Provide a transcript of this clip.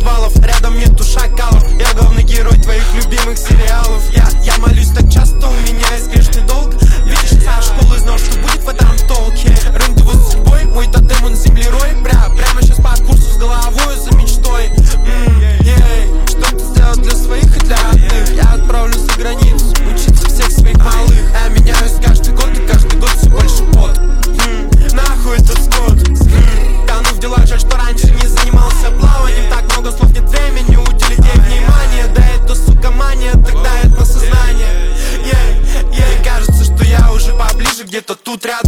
подвалов, рядом нету шакалов. Я главный герой твоих любимых сериалов. Я молюсь так часто, у меня есть грешный долг. Видишь, я школы знал, что будет в этом толке. Рынки с судьбой, мой тотем, он землерой. Прямо сейчас по курсу с головой за мечтой. Что-то сделать для своих и для родных. Я отправлюсь за границу, учиться всех своих малых. Я меняюсь каждый год, и каждый год все больше пот. Нахуй этот скот. Тону в делах, жаль, что раньше не занимался плаванием. Так много слов, нет времени уделить ей внимание. Да это, сука, мания, тогда это сознание. Кажется, что я уже поближе, где-то тут рядом.